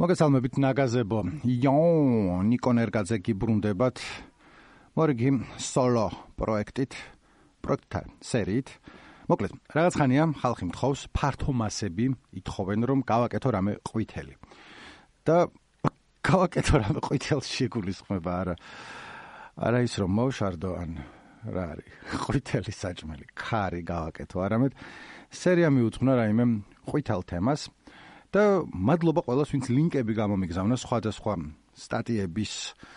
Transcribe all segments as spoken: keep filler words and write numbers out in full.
მოგესალმებით ნაგაზებო. იო, ნიკონ ერგაძე გიბრუნდებათ. მორიგი სოლო პროექტით, პროექტთან სერიით. მოკლედ, რაღაც ხანია ხალხი მთხოვს, ფართო მასები ითხოვენ, რომ გავაკეთო რამე ყვითელი. და გავაკეთო რამე ყვითელს შეგულისხმება არა. არა ის რომ მოვშარდო ან რა არის, ყვითელი საჭმელი, ქარი გავაკეთო, არამედ სერია მიუძღვნა რაიმე ყვითელ თემას. და მადლობა ყველას, ვინც ლინკები გამომიგზავნა სხვადასხვა სტატიების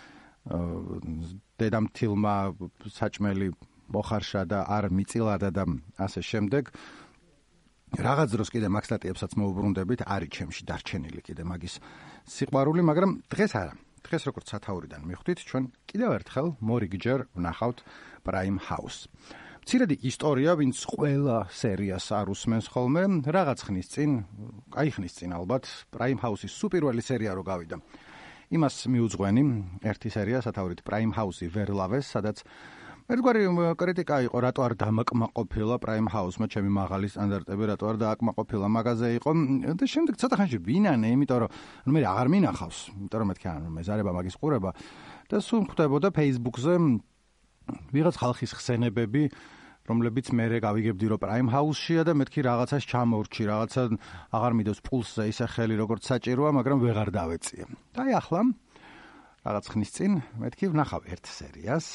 დედამთილმა საჭმელი მოხარშა და არ მიწილადა და ასე შემდეგ. რაღაც დროს კიდე მაგ სტატიებსაც მოუბრუნდებით, არის ჩემში დარჩენილი კიდე მაგის სიყვარული, მაგრამ დღეს არა. დღეს როგორც სათაურიდან მიხვდით, ჩვენ კიდევ ერთხელ მორიგჯერ ვნახავთ Prime House. მცირედი ისტორია, ვინც ყველა სერიას არ უსმენს ხოლმე, რაღაც ხნის წინ, აი ხნის წინ ალბათ, Prime House-ის სუპირველი სერია რო გავიდა. იმას მიუძღვენი ერთი სერია სათაურით Prime House-ი ვერ ლავეს, სადაც ერთგვარი კრიტიკა იყო, რატო არ დამაკმაყოფილა Prime House-მა ჩემი მაღალი სტანდარტები, რატო არ დააკმაყოფილა მაგაზე იყო. და შემდეგ ცოტა ხანში ვინანე, იმიტომ რომ მე აღარ მინახავს, იმიტომ რომ მეთქი ან მეზარება მაგის ყურება და სულ ხვდებოდა Facebook-ზე ვიღაც ხალხის ხსენებები, რომლებიც მე გავიგებდი რომ Prime House-შია და მეთქი რაღაცას ჩამორჩი, რაღაცა აღარ მიდევს პულსზე ისე ხელი როგორც საჭიროა, მაგრამ ვეღარ დავეწიე. და აი ახლა რაღაც ხნის წინ მეთქი ვნახავ ერთ სერიას.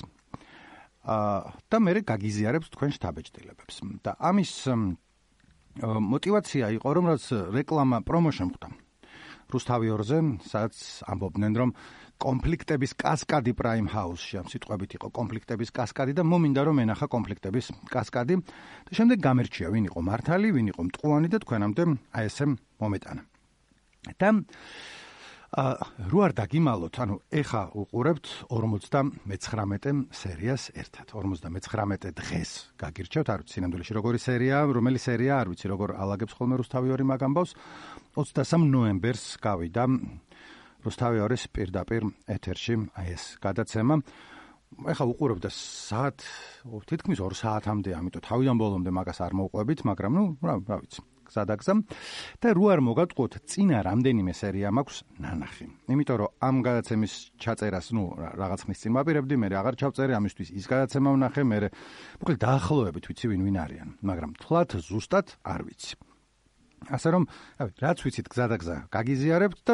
აა და მე გაგიზიარებს თქვენ შთაბეჭდილებებს. და ამის მოტივაცია იყო რომ რაც რეკლამა პრომო შემხვდა. რუსთავიორზე, სადაც ამბობდნენ რომ კონფლიქტების კასკადი Prime House-ში, ამ სიტყვებით იყო კონფლიქტების კასკადი და მომინდა რომ ენახა კონფლიქტების კასკადი და შემდეგ გამერჩია ვინ იყო მართალი, ვინ იყო მტყუანი და თქვენამდე აი ესე მომეტანა. და აა რო არ დაგიმალოთ, ანუ ეხა უყურებთ ორმოცდამეცხრამეტე სერიას ერთად. ორმოცდამეცხრამეტე დღეს გაგირჩევთ, არ ვიცი სინამდვილეში როგორი სერია, რომელი სერია, არ ვიცი როგორ ალაგებს ხოლმე რუსთავიორი მაგ ამბავს. ოცდასამ ნოემბერს გავიდა რუსთავიორის პირდაპირ ეთერში აი ეს გადაცემა. ეხა უყურებთ და საათ, თითქმის ორ საათამდე, ამიტომ თავიდან ბოლომდე მაგას არ მოვყვებით, მაგრამ ნუ რა, რა ვიცი. გზადაგზა და რო არ მოგატყუოთ, წინა რამდენიმე სერია მაქვს ნანახი. იმიტომ რომ ამ გადაცემის ჩაწერას, ნუ რაღაც ხნის წინ ვაპირებდი, მე აღარ ჩავწერე, ამისთვის ის გადაცემა ვნახე, მე მოკლედ დაახლოებით ვიცი ვინ ვინ არიან, მაგრამ თლათ ზუსტად არ ვიცი. ასე რომ, რავი, რაც ვიცით გზადაგზა გაგიზიარებთ და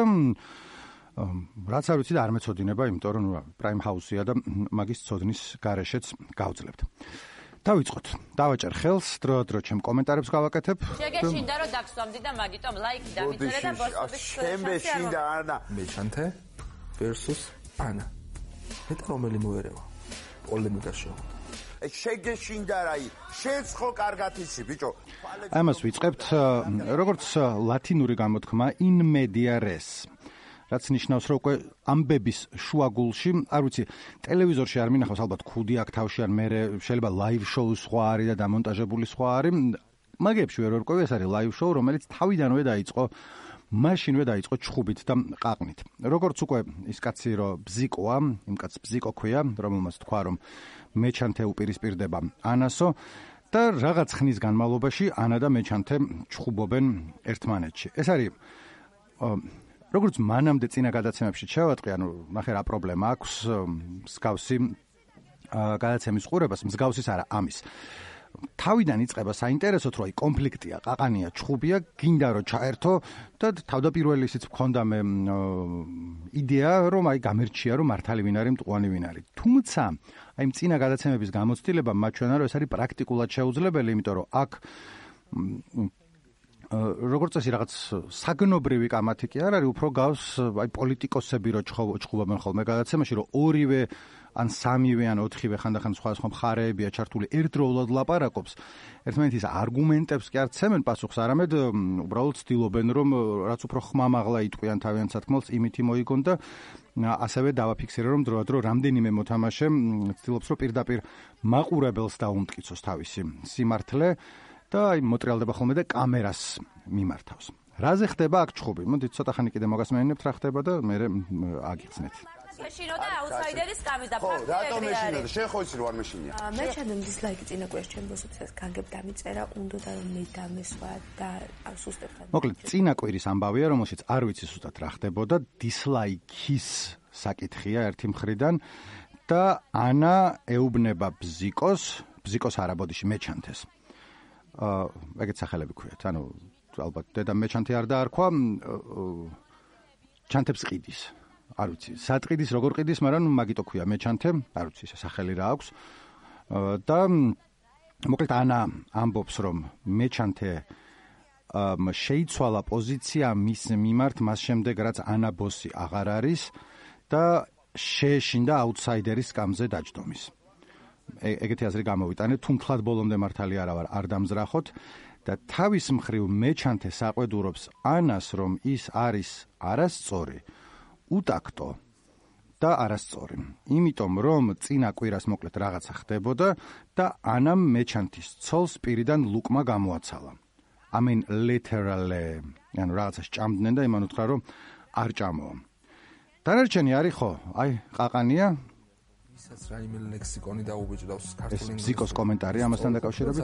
რაც არ ვიცით არ მეცოდინება, იმიტომ რომ Prime House-ია და მაგის ცოდნის გარეშეც გავძლებთ. დავიწყოთ. დავაჭერ ხელს, დრო-დრო ჩემ კომენტარებს გავაკეთებ. შეგეშინდა რომ დაგსვამდი და მაგიტომ ლაიქი დამიწერე და ბოსტობის შემეშინდა ანა. მეჩანთე versus ანა. მეტ რომელი მოერევა? პოლემიკა შევხვდა. შეგეშინდა რაი, შენც ხო კარგად იცი, ბიჭო. ამას ვიწყებთ, როგორც ლათინური გამოთქმა in media res. რაც ნიშნავს, რომ უკვე ამბების შუაგულში, არ ვიცი, ტელევიზორში არ მინახავს ალბათ ქუდი აქ თავში ან მე შეიძლება live show სხვა არის და დამონტაჟებული სხვა არის. მაგებში ვერ ვერკვევი, ეს არის live show, რომელიც თავიდანვე დაიწყო, მაშინვე დაიწყო ჩხუბით და ყაყნით. როგორც უკვე ის კაცი რომ ბზიკოა, იმ კაცს ბზიკო ქვია, რომელმაც თქვა რომ მეჩანთე უპირისპირდება ანასო და რაღაც ხნის განმავლობაში ანა და მეჩანთე ჩხუბობენ ერთმანეთში. ეს არის როგორც მანამდე წინა გადაცემებში შევატყი, ანუ ნახე რა პრობლემა აქვს მსგავსი გადაცემის ყურებას, მსგავსის არა ამის. თავიდან იწყება საინტერესოდ, რომ აი კონფლიქტია, ყაყანია, ჩხუბია, გინდა რომ ჩაერთო და თავდაპირველი ისიც მქონდა მე იდეა, რომ აი გამერჩია, რომ მართალი ვინ არის, მტყუანი ვინ არის. თუმცა აი წინა გადაცემების გამოცდილება მათ ჩვენ არა, ეს არის პრაქტიკულად შეუძლებელი, იმიტომ რომ აქ როგორც წესი რაღაც საგნობრივი კამათი კი არ არის, უფრო გავს აი პოლიტიკოსები რო ჩხუბობენ ხოლმე გადაცემაში, რომ ორივე ან სამივე ან ოთხივე ხანდახან სხვადასხვა მხარეებია ჩართული, ერთდროულად ლაპარაკობს. ერთმანეთის არგუმენტებს კი არ ცემენ პასუხს, არამედ უბრალოდ ცდილობენ, რომ რაც უფრო ხმამაღლა იტყვიან თავიანთ სათქმელს, იმითი მოიგონ და ასევე დავაფიქსირე, რომ დროდადრო რამდენიმე მოთამაშე ცდილობს, რომ პირდაპირ მაყურებელს დაუმტკიცოს თავისი სიმართლე. და აი მოტრიალდება ხოლმე და კამერას მიმართავს. რაზე ხდება აქ ჩხუბი? მოდით ცოტა ხანი კიდე მოგასმენინებთ რა ხდება და მე აგიხსნეთ. შეშინო და აუთსაიდერის გამის და ხო, ფაქტი რატომ ეგრე მეშინო და არის. შენ ხო იცი რომ არ მეშინია? მე ჩანამ დისლაიკი წინა კვირაში ჩემ ბოსებს განგებ დამიწერა, უნდა და რომ მე დამესვა და სუსტად ხარ. მოკლედ, წინა კვირის ამბავია, რომელშიც არ ვიცი სუსტად რა ხდებოდა, დისლაიკის საკითხია ერთი მხრიდან და ანა ეუბნება ბზიკოს, ბზიკოს არა ბოდიში მეჩანთეს. აა, ეგეთ სახელები ქვიათ. ანუ ალბათ დედა მეჩანთე არ დაარქვა, ჩანთებს ყიდის. არ ვიცი, სატყიდის როგორ ყიდის, მაგრამ მაგიტო ქვია მეჩანთე, არ ვიცი, ეს სახელი რა აქვს. და მოკლედ ანა ამბობს, რომ მეჩანთე შეიცვალა პოზიცია მის მიმართ მას შემდეგ, რაც ანა ბოსი აღარ არის და შეეშინდა აუთსაიდერის სკამზე დაჯდომის. ეგეთი აზრი გამოვიტანეთ, თუმთლად ბოლომდე მართალი არა ვარ, არ დამზრახოთ და თავის მხრივ მეჩანთე საყვედურობს ანას, რომ ის არის არასწორი, უტაქტო და არასწორი. იმიტომ რომ წინა კვირას მოკლედ რაღაცა ხდებოდა და ანამ მეჩანთის ცოლს პირიდან ლუკმა გამოაცალა. I mean literally, ანუ რაღაცა ჭამდნენ და იმან უთხრა რომ არ ჭამო. დანარჩენი არის ხო? აი, ყაყანია. ისაც რაიმე ლექსიკონი დაუბეჭდავს ქართული ეს ბზიკოს კომენტარი ამასთან დაკავშირებით.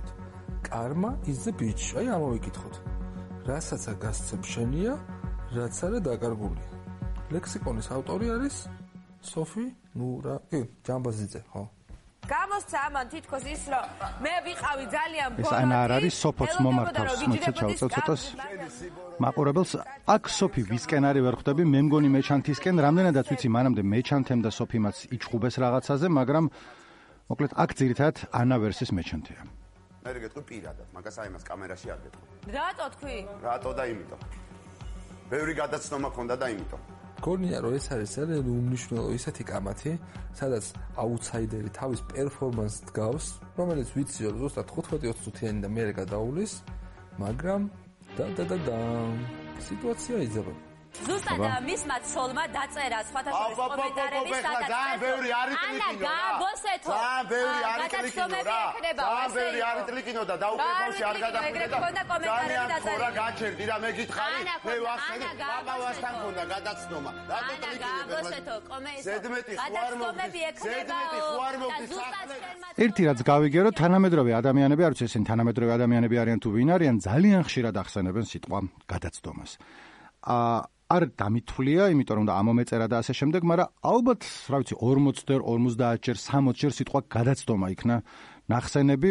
კარმა is the bitch. აი ამოვიკითხოთ. რასაცა გასცემ შენია, რაც არა დაკარგულია. ლექსიკონის ავტორი არის სოფი ნურა, კი, ჯამბაზიძე, ხო? გამოსცა ამან თითქოს ის რომ მე ვიყავი ძალიან ბოლოდი. ეს ანა არ არის სოფოც მომართავს, მოიცა ჩავწევ ცოტას. მაყურებელს აქ სოფი ვისკენ არის ვერ ხვდები, მე მგონი მეჩანთისკენ, რამდენადაც ვიცი, მანამდე მეჩანთემ და სოფიმაც იჩხუბეს რაღაცაზე, მაგრამ მოკლედ აქ ძირითადად ანა versus მეჩანთეა. მე გეტყვი პირადად, მაგას აი მას კამერაში არ გეტყვი. რატო თქვი? რატო და იმიტომ. ბევრი გადაცნობა ქონდა და იმიტომ. გონია რომ ეს არის ძალიან უმნიშვნელო ისეთი კამათი, სადაც აუთსაიდერი თავის პერფორმანსს დგავს, რომელიც ვიცი რომ ზუსტად ხუთმეტი ოცი წუთიანი და მერე გადაულის, მაგრამ და და და და სიტუაცია იძება. ზუსტად მისმა ცოლმა დაწერა სხვადასხვა კომენტარები, სადაც ძალიან ბევრი არის კლიკინო რა. გაბოსეთო. ძალიან ბევრი არის კლიკინო რა. ძალიან ბევრი არის კლიკინო და დაუყევაში არ გადახვიდე და ძალიან ხორა გაჩერდი რა მე გითხარი, მე ვახსენე, პაპავასთან ქონდა გადაცნობა. რატო კლიკინებ? გაბოსეთო, კომენტარი. ზედმეტი ხوار მოვდი. ზედმეტი ხوار მოვდი საქმე. ერთი რაც გავიგე, რომ თანამედროვე ადამიანები, არ ვიცი ესენი თანამედროვე ადამიანები არიან თუ ვინ არიან, ძალიან ხშირად ახსენებენ სიტყვა გადაცდომას. აა არ დამithვლია, იმიტომ რომ და ამომეწერა და ასე შემდეგ, მაგრამ ალბათ, რა ვიცი, ორმოცი ჯერ, ორმოცდაათ ჯერ, სამოცი ჯერ სიტყვა გადაცდომა იქნა ნახსენები,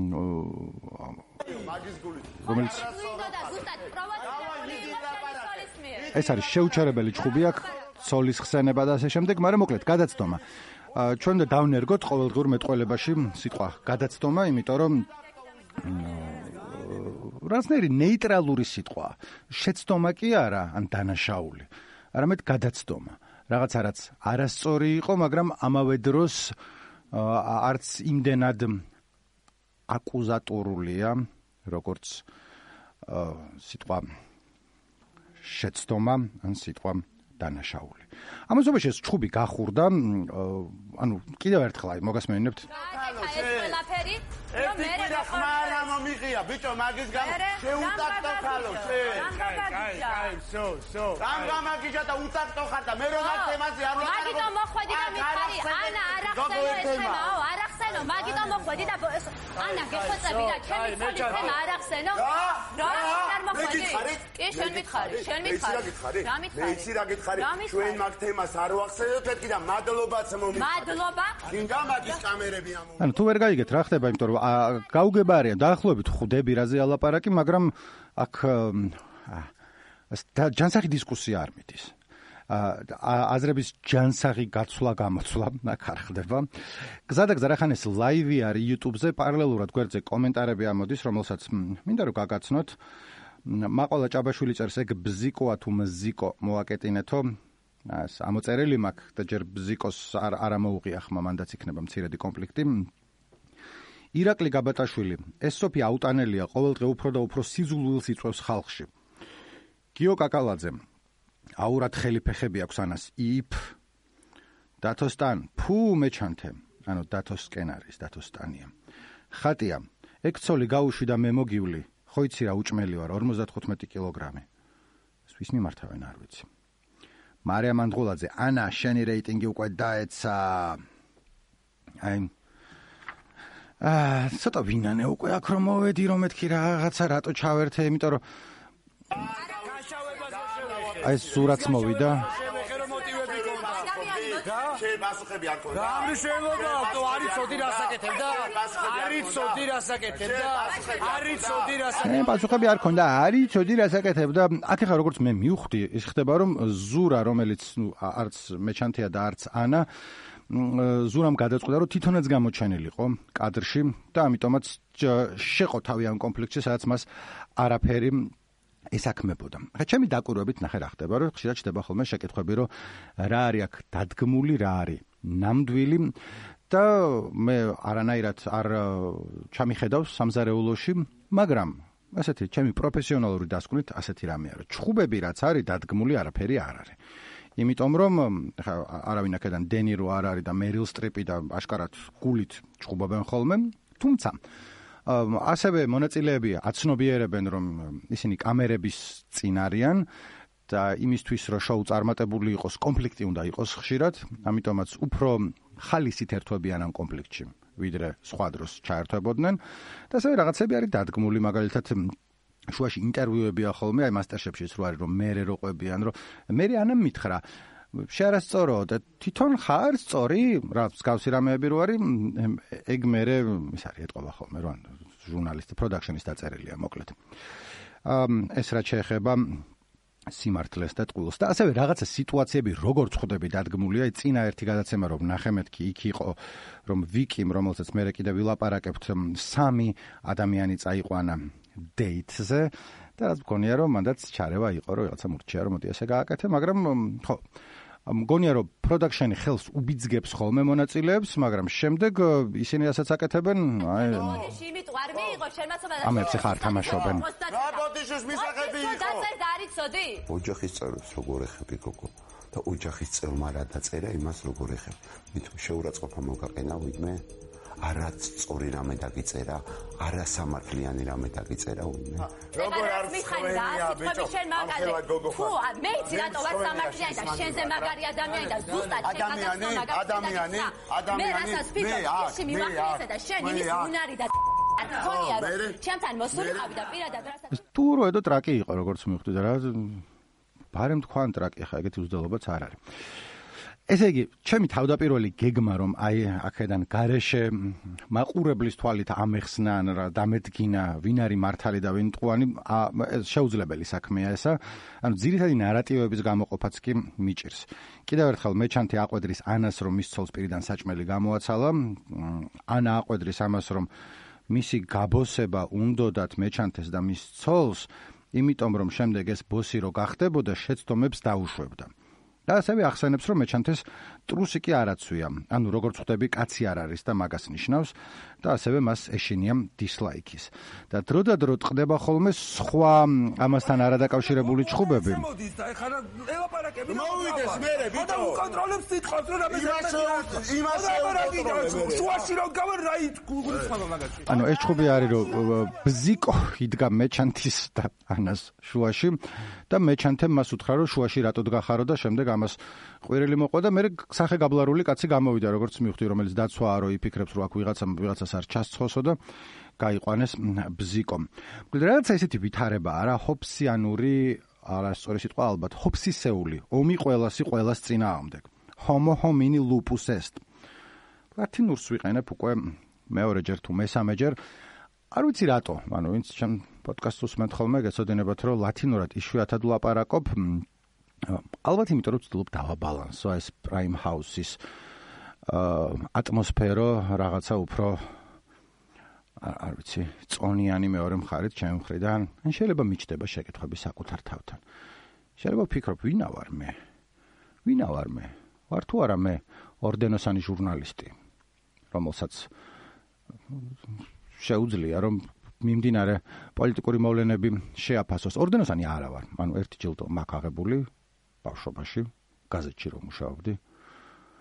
მაგის გული. რომელიც ზუსტად პროვოკაციული ეს არის შეუჩერებელი ჭხუბი აქ, ცოლის ხსენება და ასე შემდეგ, მაგრამ მოკლედ გადაცდომა. ჩვენ და დავნერგოთ ყოველდღიურ მეტყველებაში სიტყვა გადაცდომა, იმიტომ რომ რასნერი ნეიტრალური სიტყვა. შეცდომა კი არა, ან დანაშაული. არამედ გადაცდომა. რაღაცა რაც არასწორი იყო, მაგრამ ამავე დროს არც იმდენად აკუზატორულია, როგორც სიტყვა შეცდომა, ან სიტყვა დანაშაული. ამასობაში ეს ჭხუბი გახურდა, ანუ კიდევ ერთხელ აი მოგასმენინებთ. ეს ყველაფერი რომ მე რა ხმარა მომიღია, ბიჭო, მაგის გამო შეუტაქტო ხალო, შენ. კაი, კაი, სო, სო. რამ გამაგიჟა და უტაქტო ხარ და მე რომ აქ თემაზე არ ვაკარებ. მაგიტომ მოხვედი და მითხარი, ანა არ ახსენო ეს თემაო, არ ახსენო, მაგიტომ მოხვედი და ანა გეხვეწები და ჩემი ცოლის თემა არ ახსენო. რა არ მოხვედი? კი, შენ მითხარი, შენ მითხარი. რა მითხარი? მე იცი რა გითხარი, ჩვენ მაგ თემას არ ვახსენებთ, მეთქი და მადლობაც მომი. მადლობა. გინდა მაგის კამერები ამო. ანუ თუ ვერ გაიგეთ რა ხდება, იმიტომ რომ გაუგება არიან, დაახლოებით ხვდები რაზე ალაპარაკი, მაგრამ აქ ჯანსაღი დისკუსია არ მიდის. აზრების ჯანსაღი გაცვლა გამოცვლა აქ არ ხდება. გზადაგზა რახან ეს ლაივი არის YouTube-ზე, პარალელურად გვერდზე კომენტარები ამოდის, რომელსაც მინდა რომ გაგაცნოთ. მაყოლა ჭაბაშვილი წერს, ეგ ბზიკოა თუ მზიკო მოაკეტინეთო. ეს ამოწერელი მაქვს და ჯერ ბზიკოს არ არ ამოუღია ხმა, მანდაც იქნება მცირედი კონფლიქტი. ირაკლი გაბატაშვილი, ეს სოფი აუტანელია, ყოველდღე უფრო და უფრო სიზულვილს იწვევს ხალხში. გიო კაკალაძე, აურად ხელი ფეხები აქვს ანას, იფ, დათოსტან, ფუ მეჩანთე, ანუ დათოსკენ არის, დათოსტანია. ხატია, ეგ ცოლი გაუშვი და მე მოგივლი, ხო იცი რა უჭმელი ვარ, ორმოცდათხუთმეტი კილოგრამი. ეს ვის მიმართავენ არ ვიცი. მარია მანდღულაძე, ანა, შენი რეიტინგი უკვე დაეცა. აი აა, ცოტა ვინანე უკვე აქ რომ მოვედი, რომ მეთქი რაღაცა რატო ჩავერთე, იმიტომ რომ აი სურათს მოვიდა. შეებასუხები არ ქონდა. რა შეიძლება ავტო არის ცოდი რასაკეთებ და არის ცოდი რასაკეთებ და არის ცოდი რასაკეთებ. მე პასუხები არ ქონდა, არის ცოდი რასაკეთებ და აქ ახლა როგორც მე მივხვდი, ის ხდება რომ ზურა, რომელიც ნუ არც მეჩანთია და არც ანა ზურამ გადაწყვიტა რომ თვითონაც გამოჩენილიყო კადრში და ამიტომაც შეყო თავი ამ კონფლიქტში, სადაც მას არაფერი ესაქმებოდა. ხა ჩემი დაკვირვებით ნახე რა ხდება, რომ ხშირად ჩდება ხოლმე შეკითხვები, რომ რა არის აქ დადგმული, რა არის ნამდვილი და მე არანაირად არ ჩამიხედავს სამზარეულოში, მაგრამ ასეთი ჩემი პროფესიონალური დასკვნით ასეთი რამეა, რომ ჩხუბები რაც არის დადგმული, არაფერი არ არის. იმიტომ რომ ხა არავინ აქედან დენირო არ არის და მერილ სტრიპი და აშკარად გულით ჩხუბობენ ხოლმე, თუმცა ასევე მონაწილეები აცნობიერებენ, რომ ისინი კამერების წინ არიან და იმისთვის, რომ შოუ წარმატებული იყოს, კონფლიქტი უნდა იყოს ხშირად, ამიტომაც უფრო ხალისით ერთვებიან ამ კონფლიქტში, ვიდრე სხვა დროს ჩაერთვებოდნენ და ასევე რაღაცები არის დადგმული, მაგალითად შუაში ინტერვიუებია ხოლმე, აი მასტერშეფშიც რო არის, რომ მერე რო ყვებიან, რომ მერე ანამ მითხრა შეარასწორო და თვითონ ხარ სწორი, რა მსგავსი რამეები რო არის, ეგ მერე ის არის ეტყობა ხოლმე, რომ ჟურნალისტი პროდაქშენის დაწერილია, მოკლედ. ეს რაც შეეხება სიმართლეს და ტყუილს და ასევე რაღაცა სიტუაციები როგორც ხვდები დადგმულია, აი წინა ერთი გადაცემა რომ ნახე მეთქი იქ იყო, რომ ვიკიმ, რომელსაც მე კიდე ვილაპარაკებთ, სამი ადამიანი წაიყვანა დეითზე და რაც მგონია რომ მანდაც ჩარევა იყო, რომ რაღაცა მურჩია რომ მოდი ესე გააკეთე, მაგრამ ხო მგონია რომ პროდაქშენი ხელს უბიძგებს ხოლმე მონაწილეებს, მაგრამ შემდეგ ისინი ასაც აკეთებენ, აი იმით არ მიიღო შემაცომა და ამებს ხარ თამაშობენ. რა ბოდიშის მისაღები იყო? დაწერ და არის ცოდი? ოჯახის წევრებს როგორ ეხები გოგო? და ოჯახის წევრმა რა დაწერა, იმას როგორ ეხები? მით შეურაცხყოფა მოგაყენა ვინმე? არა სწორი რამე დაგიწერა, არა სამართლიანი რამე დაგიწერა ვინმე. როგორ არ მიხარია ბიჭო? ამხელად გოგო ხარ. თუ მეც რატო ვარ სამართლიანი და შენზე მაგარი ადამიანი და ზუსტად ადამიანი, ადამიანი, ადამიანი. მე რასაც ვფიქრობ, ისე მივახერხე და შენ იმის უნარი და არ გქონია რომ ჩემთან მოსულიყავი და პირადად რასაც თუ რო ედო ტრაკი იყო, როგორც მივხვდი და რა ბარემ თქვან ტრაკი ხა ეგეთი უძდელობაც არ არის. ესე იგი, ჩემი თავდაპირველი გეგმა რომ აი აქედან გარეშე მაყურებლის თვალით ამეხსნან რა დამედგინა ვინ არის მართალი და ვინ მტყუანი, შეუძლებელი საქმეა ესა. ანუ ძირითადი ნარატივების გამოყოფაც კი მიჭირს. კიდევ ერთხელ მეჩანთი აყვედრის ანას რომ მის ცოლს პირიდან საჭმელი გამოაცალა, ანა აყვედრის ამას რომ მისი გაბოსება უნდოდათ მეჩანთეს და მის ცოლს, იმიტომ რომ შემდეგ ეს ბოსი რო გახდებოდა, შეცდომებს დაუშვებდა. და ასევე ახსენებს, რომ მეჩანთეს ტრუსი კი არ აცვია. ანუ როგორც ხვდები, კაცი არ არის და მაგას ნიშნავს და ასევე მას ეშინია დისლაიქის. და დრო და დრო ტყდება ხოლმე სხვა ამასთან არადაკავშირებული ჩხუბები. მოდის და ეხლა ელაპარაკები. მოვიდეს მერე, ბიჭო. და უკონტროლებს სიტყვას, რომ რამე იმას შეუძლებელი. შუაში რომ გავა რაით გულისხმობა მაგაში. ანუ ეს ჩხუბი არის, რომ ბზიკო იდგა მეჩანთის და ანას შუაში და მეჩანთემ მას უთხრა, რომ შუაში რატო დგახარო და შემდეგ ამას ყვირილი მოყვა და მე სახე გაბლარული კაცი გამოვიდა, როგორც მივხვდი, რომელიც დაცვაა, რომ იფიქრებს, რომ აქ ვიღაცა ვიღაცას არ ჩასწხოსო და გაიყვანეს ბზიკო. რაღაცა ესეთი ვითარებაა რა, ჰობსიანური, არასწორი სიტყვა ალბათ, ჰობსისეული, ომი ყველასი ყველას წინააღმდეგ. homo homini lupus est. ლათინურს ვიყენებ უკვე მეორეჯერ თუ მესამეჯერ. არ ვიცი რატო, ანუ ვინც ჩემ პოდკასტს უსმენთ ხოლმე, გეცოდინებათ, რომ ლათინურად იშვიათად ვლაპარაკობ. ალბათ იმიტომ რომ ვცდილობ დავაბალანსო ეს Prime House-ის ატმოსფერო რაღაცა უფრო არ ვიცი, წონიანი მეორე მხარით ჩემი მხრიდან. ან შეიძლება მიჩნდება შეკითხვები საკუთარ თავთან. შეიძლება ვფიქრობ, ვინა ვარ მე? ვინა ვარ მე? ვარ თუ არა მე ორდენოსანი ჟურნალისტი, რომელსაც შეუძლია რომ მიმდინარე პოლიტიკური მოვლენები შეაფასოს. ორდენოსანი არა ვარ. ანუ ერთი ჯილდო მაქვს აღებული ბავშვობაში, გაზეთში რომ მუშაობდი.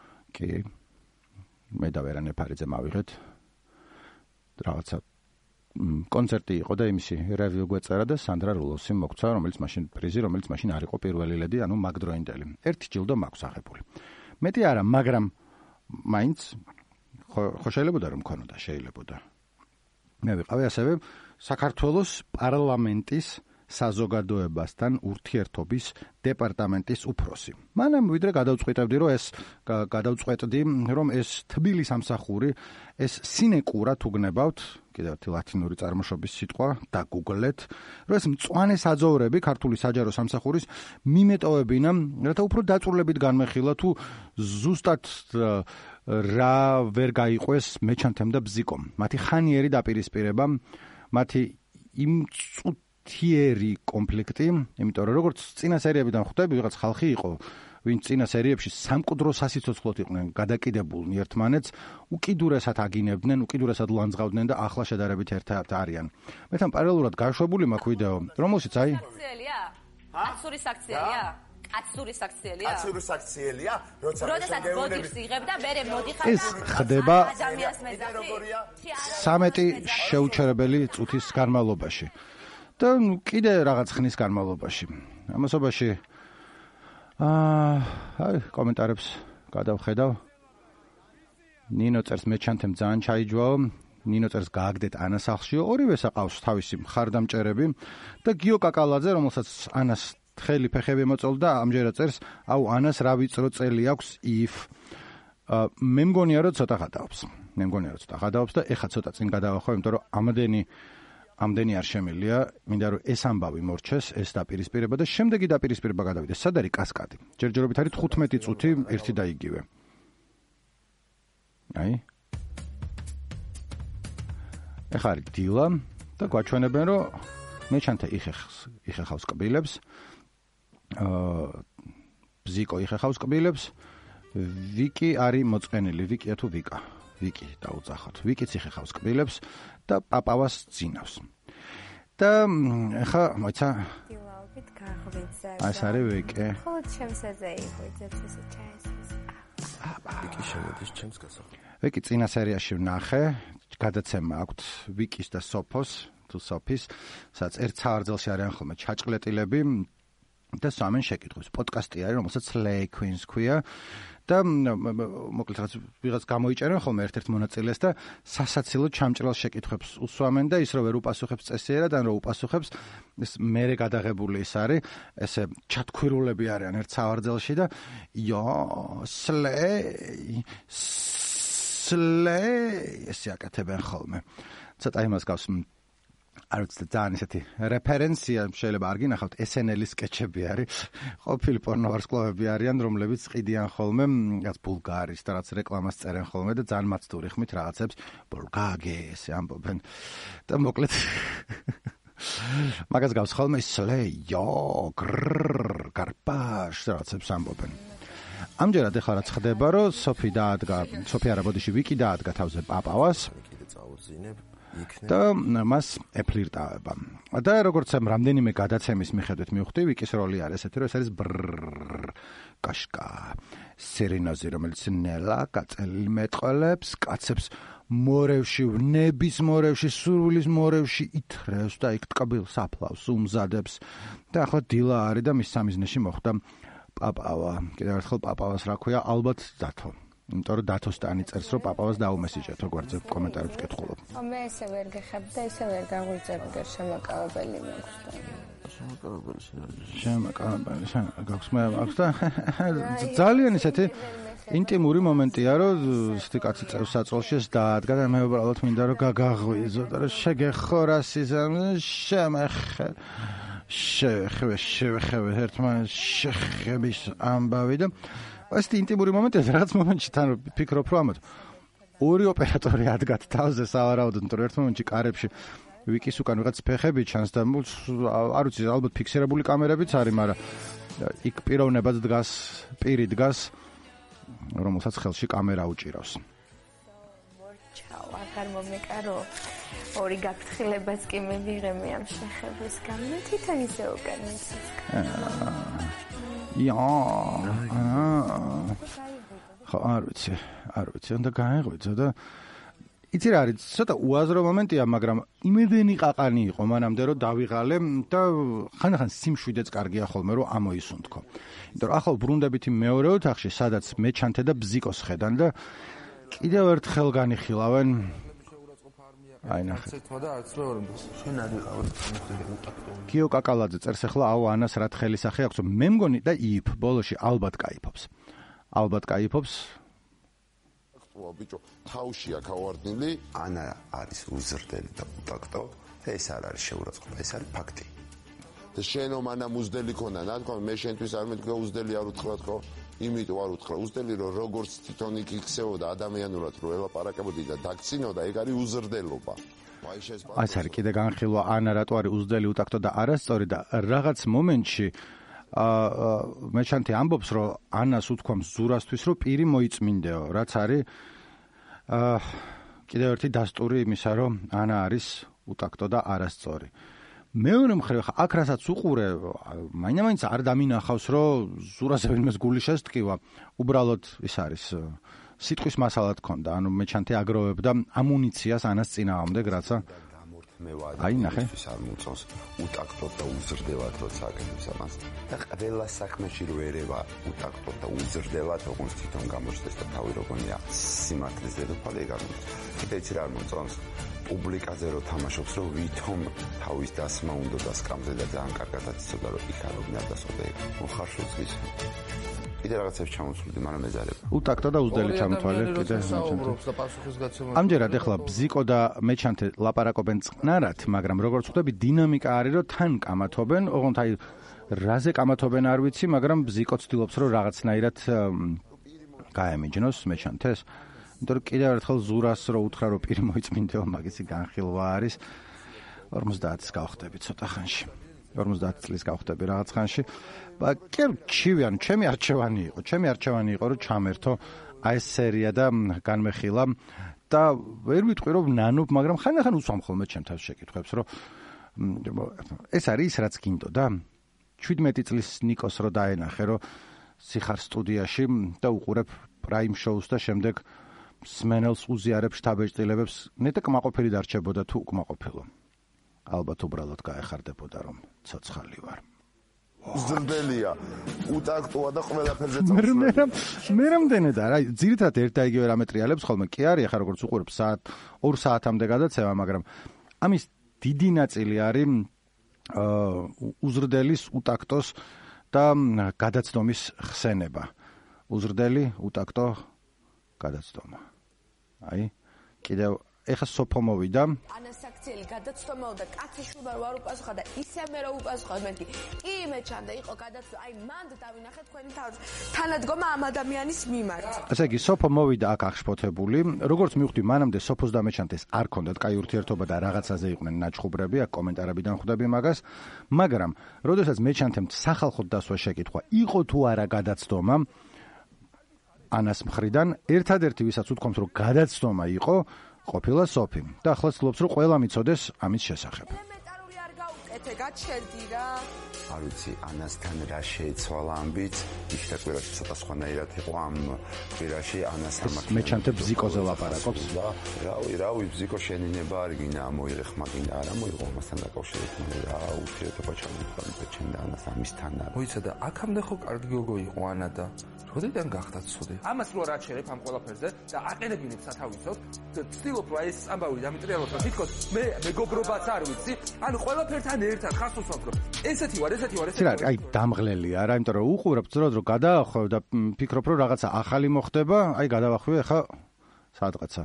კი მე და ვერანე ფარიძე მავიღეთ. რაღაცა კონცერტი იყო და იმისი რევიუ გვეწერა და სანდრა რულოსი მოგცა, რომელიც მაშინ პრიზი, რომელიც მაშინ არ იყო პირველი ლედი, ანუ მაგდროინდელი. ერთი ჯილდო მაქვს აღებული. მეტი არა, მაგრამ მაინც ხო შეიძლება რომ მქონოდა, შეიძლება. მე ვიყავი ასევე საქართველოს პარლამენტის საზოგადოებასთან ურთიერთობის დეპარტამენტის უფროსი. მანამ ვიდრე გადავწყვეტებდი, რომ ეს გადავწყვეტდი, რომ ეს თბილი სამსახური, ეს სინეკურა თუ გნებავთ, კიდევ ერთი ლათინური წარმოშობის სიტყვა, დაგუგლეთ, რომ ეს მწვანე საძოვრები ქართული საჯარო სამსახურის მიმეტოვებინა, რათა უფრო დაწვრილებით განმეხილა თუ ზუსტად რა ვერ გაიყვეს მეჩანთემ და ბზიკომ. მათი ხანიერი დაპირისპირება, მათი იმ თიერი კონფლიქტი, იმიტომ რომ როგორც წინა სერიებიდან ხვდები, ვიღაც ხალხი იყო, ვინც წინა სერიებში სამკვდრო სასიცოცხლოდ იყვნენ გადაკიდებულნი ერთმანეთს, უკიდურესად აგინებდნენ, უკიდურესად ლანძღავდნენ და ახლა შედარებით ერთად არიან. მე თან პარალელურად გაშვებული მაქვს ვიდეო, რომელშიც აი აქციელია? აცურის აქციელია? აცურის აქციელია? აცურის აქციელია? როდესაც ბოდიშს იღებ და მერე მოდიხარ და ეს ხდება ადამიანს მეძახი. სამეტი შეუჩერებელი წუთის განმავლობაში. და კიდე რაღაც ხნის განმავლობაში. ამასობაში აა აი კომენტარებს გადავხედავ. ნინო წერს მეჩანთემ ძალიან ჩაიჯვაო. ნინო წერს გააგდეთ ანას სახლშიო. ორივეს აყავს თავისი მხარდამჭერები და გიო კაკალაძე, რომელსაც ანას თხელი ფეხები მოწოლდა, ამჯერად წერს, აუ ანას რა ვიწრო წელი აქვს if. მე მგონია რომ ცოტა გადაობს. მე მგონია რომ ცოტა გადაობს და ეხა ცოტა წინ გადავახო, იმიტომ რომ ამდენი ამდენი არ შემილია, მინდა რომ ეს ამბავი მორჩეს, ეს დაპირისპირება და შემდეგი დაპირისპირება გადავიდეს. სად არის კასკადი? ჯერჯერობით არის თხუთმეტი წუთი ერთი და იგივე. აი. ეხლა არის დილა და გვაჩვენებენ, რომ მეჩანთე იხეხს, იხეხავს კბილებს. აა ბზიკო იხეხავს კბილებს. ვიკი არის მოწყენილი, ვიკია თუ ვიკა? ვიკი დაუძახოთ. ვიკიც იხეხავს კბილებს და პაპავას ძინავს. და ეხა მოიცა დილაობით გაღვიძა. ეს არის ვიკი. ხო, ჩემსაზე იყო ძებსესი ჩაესეს. ვიკი შემოდის ჩემს გასახდ. ვიკი წინა სერიაში ვნახე, გადაცემა აქვს ვიკის და სოფოს, თუ სოფის, სადაც ერთ სავარძელში არიან ხოლმე ჩაჭყლეტილები და სამენ შეკითხვებს. პოდკასტი არის, რომელსაც Slay Queens ქვია. და მოკლედ რაღაც ვიღაც გამოიჭერენ ხოლმე ერთ-ერთ მონაწილეს და სასაცილო ჩამჭრელ შეკითხვებს უსვამენ და ის რო ვერ უპასუხებს წესიერად, ან რო უპასუხებს, ეს მერე გადაღებული ის არის, ესე ჩათქვირულები არიან ერთ სავარძელში და იო, Slay Slay ესე აკეთებენ ხოლმე. ცოტა იმას გავს არ ვიცი ძალიან ისეთი რეფერენცია შეიძლება არ გინახავთ ეს ენ ელ-ის სკეჩები არის ყოფილი პორნოვარსკვლავები არიან რომლებიც ყიდიან ხოლმე რაც ბულგარის და რაც რეკლამას წერენ ხოლმე და ძალიან მაცდური ხმით რაღაცებს ბულგაგეს ამბობენ და მოკლედ მაგას გავს ხოლმე Slay yo grrr გარპაშ რაღაცებს ამბობენ ამჯერად ეხლა რაც ხდება რომ სოფი დაადგა სოფი არა ბოდიში ვიკი დაადგა თავზე პაპავას და მას ეფლირტავება. და როგორც ამ რამდენიმე გადაცემის მიხედვით მივხვდი, ვიკის როლი არის ესეთი, რომ ეს არის ბრrrr კაშკა. სერენაზე, რომელიც ნელა კაწელი მეტყოლებს, კაცებს მორევში, ნების მორევში, სურვილის მორევში ითრევს და იქ ტკბილს აფლავს, უმზადებს. და ახლა დილა არის და მის სამიზნეში მოხვდა პაპავა. კიდევ ერთხელ პაპავას რა ქვია, ალბათ დათო. იმიტომ რომ დათოსტანი წერს რომ პაპავას დაუმესიჯეთ როგორც კომენტარებს კითხულობ. მე ესე ვერ გეხებ და ესე ვერ გაღვიძებდი შემაკავებელი მაქვს და შემაკავებელი შემაკავებელი გაქვს მე აქვს და ძალიან ისეთი ინტიმური მომენტია რომ ისეთი კაცი წერს საწოლში ეს დაადგა და მე უბრალოდ მინდა რომ გაგაღვიძო და რომ შეგეხორას ის შემეხე შეხე შეხე ერთმანეთს შეხების ამბავი და ეს ინტიმური მომენტია რაღაც მომენტში თან ფიქრობ რომ ამათ ორი ოპერატორი ადგათ თავზე სავარაუდოდ რომ ერთ მომენტში კარებში ვიკის უკან ვიღაც ფეხები ჩანს და არ ვიცი ალბათ ფიქსირებული კამერებიც არის მაგრამ იქ პიროვნებაც დგას პირი დგას რომელსაც ხელში კამერა უჭირავს მორჩაო აღარ მომეკარო ორი გაფრთხილებაც კი მე ვიღე მე ამ შეხების გამო თვითონ ისე უკან მიცის Ja. ხო არ ვიცი, არ ვიცი, უნდა გაეღვიძო და იცი რა არის, ცოტა უაზრო მომენტია, მაგრამ იმედენი ყაყანი იყო მანამდე რომ დავიღალე და ხანდახან სიმშვიდეც კარგია ხოლმე რომ ამოისუნთქო. იმიტომ რომ ახლა ბრუნდებით მეორე ოთახში, სადაც მეჩანთე და ბზიკოს ხედან და კიდევ ერთხელ განიხილავენ. აი ნახე. გიო კაკალაძე წერს ახლა აუ ანას რა თხელი სახე აქვს, მე მგონი და იფ ბოლოში ალბათ кайფობს. ალბათ кайფობს. ბიჭო, თავშია გავარდნილი, ანა არის უზრდელი და უტაქტო, და ეს არ არის შეურაცხყოფა, ეს არის ფაქტი. და შენო მანამ უზდელი ქონა, ნათქვა მე შენთვის არ მეთქვა უზდელი არ უთხრა თქო, იმიტომ არ უთხრა უზდელი რომ როგორც თვითონ იქ იქცეოდა ადამიანურად რომ ელაპარაკებოდი და დაგცინოდა, ეგ არის უზრდელობა. აი ეს არის კიდე განხილვა ანა რატო არის უზდელი უტაქტო და არასწორი და რაღაც მომენტში აა მეჩანთე ამბობს რომ ანას უთქვამს ზურასთვის რომ პირი მოიწმინდეო, რაც არის აა კიდევ ერთი დასტური იმისა რომ ანა არის უტაქტო და არასწორი. მეორე მხრივ ხა აქ რასაც უყურე, მაინც არ დამინახავს რომ ზურაზე ვინმეს გული შესტკივა, უბრალოდ ის არის სიტყვის მასალად ქონდა, ანუ მეჩანთე აგროვებდა ამუნიციას ანას წინააღმდეგ, რაცა აი ნახე არ მოწონს უტაქტოდ და უზრდელად როცა აკეთებს ამას და ყველა საქმეში რო ერევა უტაქტოდ და უზრდელად როგორც თვითონ გამოჩნდეს და თავი როგორია სიმართლის დედოფალი ეგ არ მოწონს. კიდე იცი რა არ მოწონს პუბლიკაზე რო თამაშობს რომ ვითომ თავის დასმა უნდა და სკამზე და ძალიან კარგად იცოდა რომ იქ არ უნდა დასწოდა ეგ მოხარშულს ის კიდე რაღაცებს ჩამოსვლდი, მაგრამ ეზარება. უტაქტო და უზდელი ჩამოთვალე კიდე მეჩანთე. ამჯერად ახლა ბზიკო და მეჩანთე ლაპარაკობენ წყნარად, მაგრამ როგორც ხვდები, დინამიკა არის რომ თან კამათობენ, ოღონდ აი რაზე კამათობენ არ ვიცი, მაგრამ ბზიკო ცდილობს რომ რაღაცნაირად გაემიჯნოს მეჩანთეს. იმიტომ რომ კიდევ ერთხელ ზურას რო უთხრა რომ პირი მოიწმინდეო, მაგისი განხილვა არის. ორმოცდაათს გავხდები ცოტა ხანში. ორმოცდაათი წლის გავხდები რაღაც ხანში. კი ჩივიან, ჩემი არჩევანი იყო, ჩემი არჩევანი იყო რომ ჩამერთო აი ეს სერია და განმეხილა და ვერ ვიტყვი რომ ნანობ, მაგრამ ხანდახან უსვამ ხოლმე ჩემ თავს შეკითხვებს, რომ ეს არის რაც გინდოდა. შვიდმეტი წლის ნიკოს რო დაენახე, რომ სიხარ სტუდიაში და უყურებ პრაიმ შოუს და შემდეგ სმენელს უზიარებ შთაბეჭდილებებს, ნეტა კმაყოფილი დარჩებოდა თუ უკმაყოფილო. ალბათ უბრალოდ გაეხარდებოდა რომ ცოცხალი ვარ. უზრდელია, უტაქტოა და ყველაფერზე წავშვა. მე მე რამდენი და რა, ძირითადად ერთ და იგივე რამე ტრიალებს ხოლმე. კი არის ახლა როგორც უყურებ საათ ორ საათამდე გადაცემა, მაგრამ ამის დიდი ნაწილი არის აა უზრდელის, უტაქტოს და გადაცდომის ხსენება. უზრდელი, უტაქტო, გადაცდომა. აი, კიდევ ეხა სოფო მოვიდა. ანასაქციელი გადაცდომაო და კაციშვილმა რო არ უპასუხა და ისე მე რო უპასუხა მეთქი. კი მეჩანდა იყო გადაცდომა. აი მანდ დავინახე თქვენი თავის თანადგომა ამ ადამიანის მიმართ. ასე იგი სოფო მოვიდა აქ აღშფოთებული. როგორც მივხვდი, მანამდე სოფოს და მეჩანთეს არ ქონდათ კაი ურთიერთობა და რაღაცაზე იყვნენ ნაჩხუბრები, აქ კომენტარებიდან ხვდები მაგას. მაგრამ როდესაც მეჩანთემ სახალხოდ დასვა შეკითხვა, იყო თუ არა გადაცდომა ანას მხრიდან, ერთადერთი ვისაც უთქვამს რომ გადაცდომა იყო ყოფილა სოფი და ახლა ცდილობს რომ ყველა მიცოდეს ამის შესახებ. ელემენტარული არ გაუკეთე, გაჩერდი რა. არ ვიცი, ანასთან რა შეეცვალა ამბიც, იშთა კვირაში ცოტა სხვანაირად იყო ამ კვირაში ანას ამას. მეჩანთე ბზიკოზე ლაპარაკობს. რავი, რავი, ბზიკო შენინება არ გინდა ამოიღე ხმა გინდა არა მოიღო ამასთან დაკავშირებით, რა ურთიერთობა ჩამოყალიბდა ჩემ და ანას ამისთან. მოიცა და აქამდე ხო კარგი გოგო იყო ანა და როდიდან გახდა ცუდი? ამას რო არ აჩერებ ამ ყველაფერზე და აყენებინებ სათავისოდ, ცდილობ რა ეს ამბავი დამიტრიალოთ და თითქოს მე მეგობრობაც არ ვიცი, ანუ ყველაფერთან ერთად ხარს უსვამთ რომ ესეთი ვარ, ესეთი ვარ, ესეთი ვარ. აი დამღლელია რა, იმიტომ რომ უყურებ ძროდ რომ გადაახვევ და ფიქრობ რომ რაღაცა ახალი მოხდება, აი გადავახვევი ახლა საათღაცა.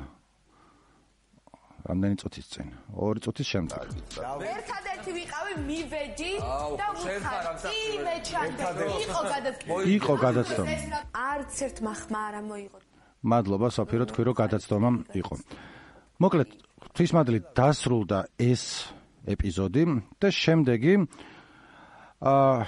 რამდენი წუთის წინ? ორი წუთის შემდეგ. ერთადერთი ვიყავი მივედი და ვუხარ. კი მეჩანდა. იყო გადაცდომა. იყო გადაცდომა. არც ერთმა ხმა არ მოიღო. მადლობა სოფი რომ თქვი რომ გადაცდომა იყო. მოკლედ ღვთისმადლით დასრულდა ეს ეპიზოდი და შემდეგი აა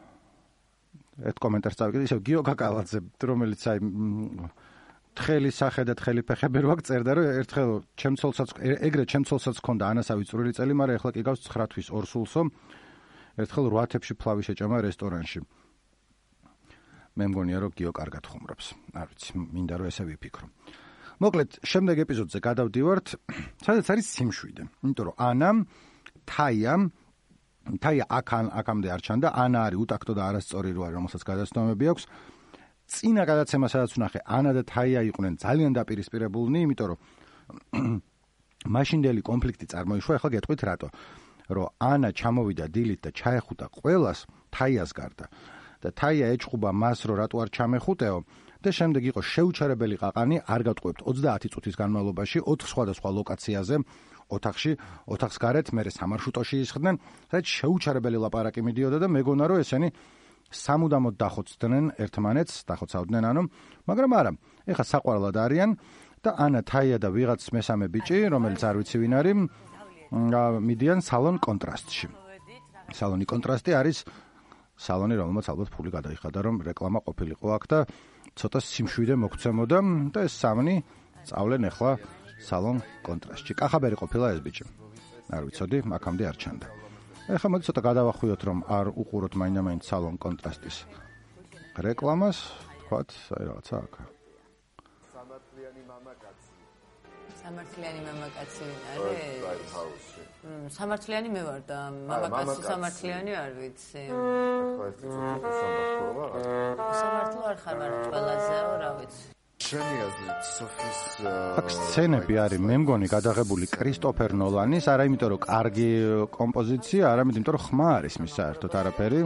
ერთ კომენტარს წავიკიდე, ისევ გიო კაკალაძე, რომელიც აი თხელი სახე და თხელი ფეხები რო აქ წერდა რომ ერთხელ ჩემცოლსაც ეგრე ჩემცოლსაც ქონდა ანასავი წვრილი წელი, მაგრამ ეხლა კი გავს ცხრა თვის ორ სულსო. ერთხელ რვა თებში ფლავი შეჭამა რესტორანში. მე მგონია რომ გიო კარგად ხუმრობს. არ ვიცი, მინდა რომ ესე ვიფიქრო. მოკლედ, შემდეგ ეპიზოდზე გადავდივართ, სადაც არის სიმშვიდე. იმიტომ რომ ანამ, თაიამ, თაია აქან აქამდე არ ჩანდა, ანა არის უტაქტო და არასწორი რო არის, რომელსაც გადაცნომები აქვს. წინა გადაცემა, სადაც ვნახე, ანა და თაია იყვნენ ძალიან დაპირისპირებულნი, იმიტომ რომ მაშინდელი კონფლიქტი წარმოიშვა, ახლა გეტყვით რატო. რომ ანა ჩამოვიდა დილით და ჩაეხუტა ყველას თაიას გარდა და თაია ეჭხუბა მას რომ რატო არ ჩამეხუტეო და შემდეგ იყო შეუჩერებელი ყაყანი, არ გავტყუებთ ოცდაათი წუთის განმავლობაში ოთხ სხვადასხვა ლოკაციაზე ოთახში, ოთახს გარეთ, მერე სამარშრუტოში ისხდნენ, სადაც შეუჩერებელი ლაპარაკი მიდიოდა და მეგონა რომ ესენი სამუდამოდ დახოცდნენ ერთმანეთს, დახოცავდნენ ანუ, მაგრამ არა, ეხა საყვარლად არიან და ანა, თაია და ვიღაც მესამე ბიჭი, რომელიც არ ვიცი ვინ არის, მიდიან სალონ კონტრასტში. სალონი კონტრასტი არის სალონი, რომელმაც ალბათ ფული გადაიხადა, რომ რეკლამა ყოფილიყო აქ და ცოტა სიმშვიდე მოგცემოდა და ეს სამნი სწავლენ ახლა სალონ კონტრასტში. კახაბერი ყოფილა ეს ბიჭი. არ ვიცოდი, აქამდე არ ჩანდა. ეხლა მოდი ცოტა გადავახვიოთ, რომ არ უყუროთ მაინდა-მაინც სალონ კონტრასტის რეკლამას, თქვათ, აი რაღაცა აქ. სამართლიანი მამაკაცი არის? სამართლიანი მე ვარ და მამაკაცი სამართლიანი არ ვიცი. სამართლო არ ხარ, მაგრამ ყველაზეო, რა ვიცი. შენი აზრით სოფის აქ სცენები არის, მე მგონი გადაღებული კრისტოფერ ნოლანის, არა იმიტომ რომ კარგი კომპოზიცია, არამედ იმიტომ რომ ხმა არის მის საერთოდ არაფერი.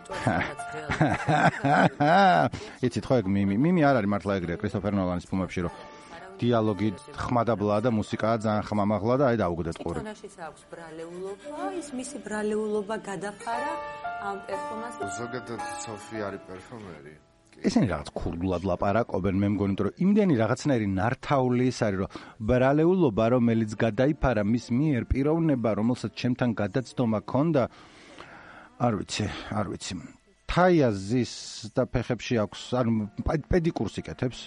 იცით ხო ეგ მიმი, მიმი არ არის მართლა ეგრეა კრისტოფერ ნოლანის ფილმებში რომ დიალოგი ხმადაბლა და მუსიკაა ძალიან ხმამაღლა და აი დაუგდეთ ყური. პერსონაჟის აქვს ბრალეულობა, ის მისი ბრალეულობა გადაფარა ამ პერსონაჟს. ზოგადად სოფი არის პერფორმერი. ესენი რაღაც ქურდულად ლაპარაკობენ, მე მგონი, რომ იმდენი რაღაცნაირი ნართაული ის არის, რომ ბრალეულობა, რომელიც გადაიფარა მის მიერ პიროვნება, რომელსაც ჩემთან გადაცდომა ქონდა, არ ვიცი, არ ვიცი. თაია ზის და ფეხებში აქვს, ანუ პედიკურს იკეთებს.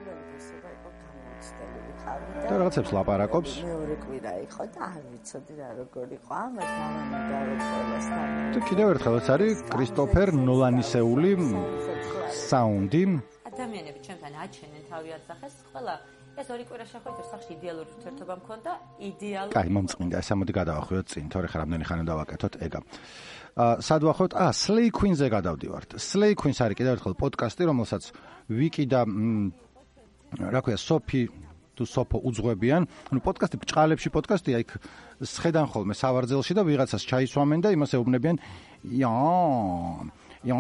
და რაღაცებს ლაპარაკობს. მეორე კვირა იყო და არ ვიცოდი რა როგორ იყო. ამათ მამამა დაუყოლასთან. და კიდევ ერთხელ ეს არის კრისტოფერ ნოლანისეული საუნდი. ადამიანები ჩემთან აჩენენ თავი აცახეს, ყველა ეს ორი კვირა შეხვედრა სახში იდეალური ურთიერთობა მქონდა, იდეალური. კაი, მომწყინდა, ეს ამოდი გადავახვიოთ წინ, თორე ხარ რამდენი ხანი დავაკეთოთ ეგა. აა, სად ვახოთ? აა, Slay Queen-ზე გადავდივართ. Slay Queen-ს არის კიდევ ერთხელ პოდკასტი, რომელსაც ვიკი და რა ქვია, სოფი თუ სოფო უძღვებიან. ანუ პოდკასტი ბჭყალებში პოდკასტია, იქ სხედან ხოლმე სავარძელში და ვიღაცას ჩაისვამენ და იმას ეუბნებიან ია ია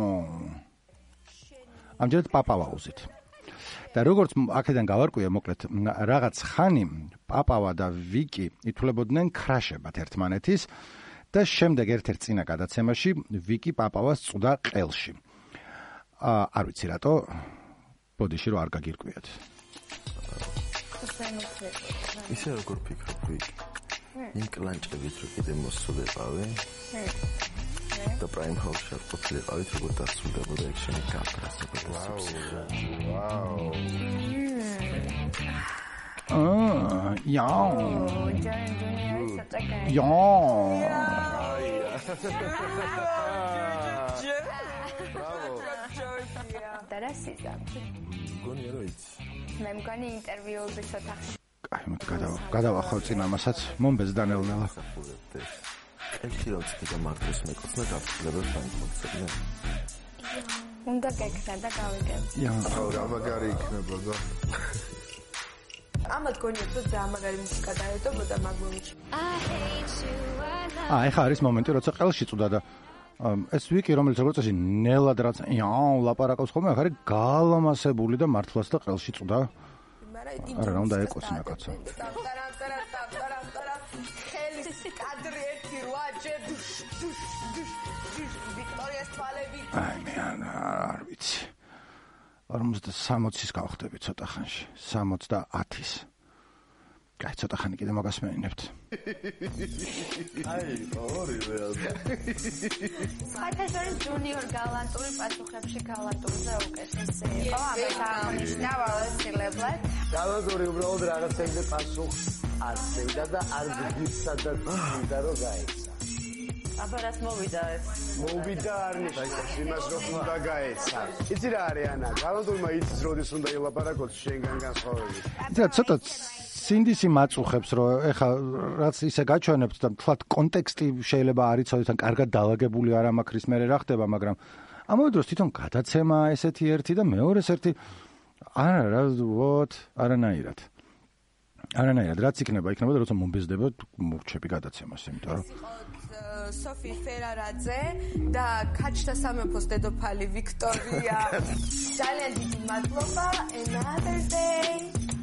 ამჯერად პაპავაუზით. და როგორც აქედან გავარკვია, მოკლედ რაღაც ხანი პაპავა და ვიკი ითვლებოდნენ ქრაშებად ერთმანეთის და შემდეგ ერთ-ერთ წინა გადაცემაში ვიკი პაპავას წვდა ყელში. აა არ ვიცი რატო, ბოდიში რომ არ გაგირკვიათ. ისე როგორ ფიქრობ ვიკი? იმ კლანჭებით რო კიდე მოსულიყავი? და პრაიმ ჰაუსში არ ყოფილიყავით, როგორ დასრულდებოდა ეგ შენი გაფრასება. ვაუ. აა, ია. ია. დარასიზა. გონი რა იცი? მე მგონი ინტერვიუების ოთახში. აი, მე გადავა, გადავახავ წინ ამასაც, მომბეს დანელნელა. ერთი როცი და მართვის მეკოცა გაფრთხილებას დამხოცებია. უნდა გეკრა და გავიგებ. ია, რა მაგარი იქნება და ამათ გონიათ რომ ძალიან მაგარი მუსიკა დაედობოდა მაგ მომენტში. აა, ეხა არის მომენტი, როცა ყელში წვდა და ეს ვიკი, რომელიც როგორც წესი ნელად რაც იაუ ლაპარაკობს ხოლმე, ახ არის გალამასებული და მართლაც და ყელში წვდა. არა, რა უნდა ეკოცნა კაცო. ხელის კადრი ერთი რვა ჯერ დუშ დუშ დუშ დუშ ვიქტორიას თვალები. აი მე არ ვიცი. ორმოცდასამოცის გავხდები ცოტა ხანში. სამოცდაათის. კაი, ცოტა ხანი კიდე მაგას მეინებთ. აი, ორივე ალბათ. საერთოდ ჯუნიორ გალანტური პასუხებში გალანტურზე უკეთესი იყო. ამას აღნიშნავ ავსილებლად. გალანტური უბრალოდ რაღაცებზე პასუხს ასევდა და არ გგისა და გიდა რომ გაეცა. აბა რას მოვიდა ეს? მოვიდა არ ნიშნავს იმას რომ უნდა გაეცა. იცი რა არის ანა? გალანდურმა იცის როდის უნდა ილაპარაკოს შენგან განსხვავებით. იცი რა ცოტა სინდისი მაწუხებს რომ ეხა რაც ისე გაჩვენებთ და თქვათ კონტექსტი შეიძლება არ იცოდეთ ან კარგად დაალაგებული არ ამაქრის მე რა ხდება, მაგრამ ამავე დროს თვითონ გადაცემა ესეთი ერთი და მეორეს ერთი არა რა ვოთ არანაირად. არანაირად რაც იქნება, იქნება და როცა მომბეზდება მოვჩები გადაცემას, იმიტომ რომ სოფი ფერარაძე და ქაჩთა სამეფოს დედოფალი ვიქტორია. ძალიან დიდი მადლობა. Another day.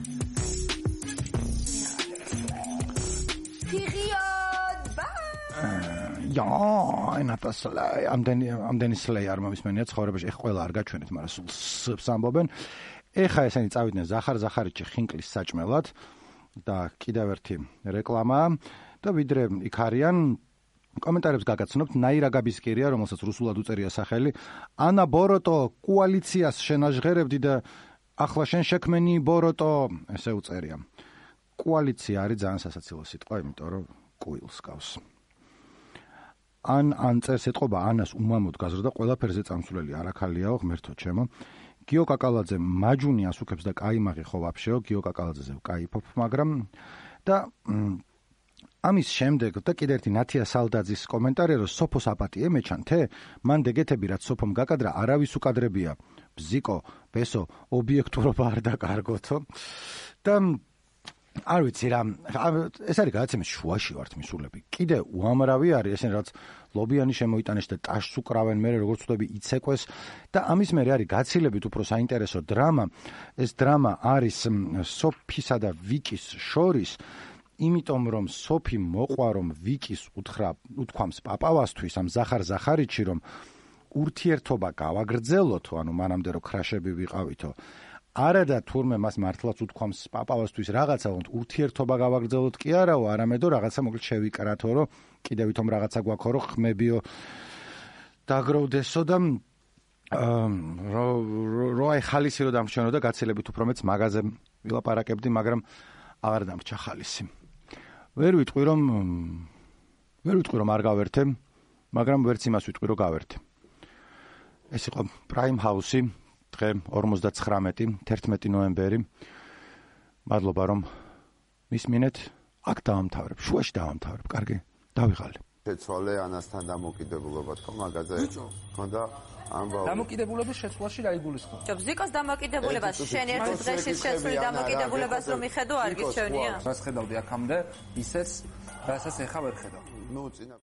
Period. Bye. Ja, ენათა სლაი, ამდენი ამდენი სლაი არ მომისმენია ცხოვრებაში. ეხ ყველა არ გაჩვენეთ, მაგრამ სულ სს ამბობენ. ეხა ესენი წავიდნენ ზახარ ზახარიჩი ხინკლის საჭმელად და კიდევ ერთი რეკლამა და ვიდრე იქ არიან კომენტარებს გაგაცნობთ ნაირა გაბისკირია, რომელსაც რუსულად უწერია სახელი. ანა ბოროტო კოალიციას შენაჟღერებდი და ახლა შენ შექმენი ბოროტო, ესე უწერია. კოალიცია არის ძალიან სასაცილო სიტყვა, იმიტომ რომ კუილს გავს. ან ან წერს ეთყობა ანას უმამოდ გაზრდა ყველაფერზე წამსვლელი არაქალიაო ღმერთო ჩემო. გიო კაკალაძე მაჯუნი ასუქებს და კაიმაღი ხო ვაფშეო, გიო კაკალაძეზე ვკაიფობ, მაგრამ და ამის შემდეგ და კიდევ ერთი ნათია სალდაძის კომენტარი რომ სოფოს აპატიე მეჩანთე, მან დეგეთები რაც სოფომ გაკადრა არავის უკადრებია. ბზიკო, ბესო, ობიექტურობა არ დაკარგოთო. და არ ვიცი რა, ეს არის გადაცემის შუაში ვართ მისულები. კიდე უამრავი არის ესენ რაც ლობიანი შემოიტანეს და ტაშს უკრავენ, მე როგორც ვთქვი იცეკვეს და ამის მერე არის გაცილებით უფრო საინტერესო დრამა. ეს დრამა არის სოფისა და ვიკის შორის, იმიტომ რომ სოფი მოყვა რომ ვიკის უთხრა უთქვამს პაპავასთვის ამ ზახარ ზახარიჩი რომ ურთიერთობა გავაგრძელოთო, ანუ მანამდე რომ ქრაშები ვიყავითო. არა და თურმე მას მართლაც უთქვამს პაპავასთვის რაღაცა, რომ ურთიერთობა გავაგრძელოთ კი არაო, არამედ რომ რაღაცა მოკლედ შევიკრათო, რომ კიდევ ვითომ რაღაცა გვაქვს, რომ ხმებიო დაგროვდესო და რო აი ხალისი რო დამრჩენო და გაცილებით უფრო მეც მაგაზე ვილაპარაკებდი, მაგრამ აღარ დამრჩა ხალისი. ვერ ვიტყვი რომ ვერ ვიტყვი რომ არ გავერთე, მაგრამ ვერც იმას ვიტყვი რომ გავერთე. ეს იყო Prime House-ი, დღე ორმოცდაცხრამეტი, თერთმეტი ნოემბერი. მადლობა რომ მისმინეთ, აქ დავამთავრებ, შუაში დავამთავრებ, კარგი, დავიღალე. შეცვალე ანასთან დამოკიდებულობა თქო მაგაზე ხონდა ამბავი. დამოკიდებულების შეცვლაში რა იგულისხმება? ჯობ ზიკოს დამოკიდებულებას, შენ ერთ დღეში შეცვლილი დამოკიდებულებას რომ მიხედო არ გიჩვენია? რას ხედავდი აქამდე, ისეც, რასაც ეხა ვერ ხედავ. ნუ წინა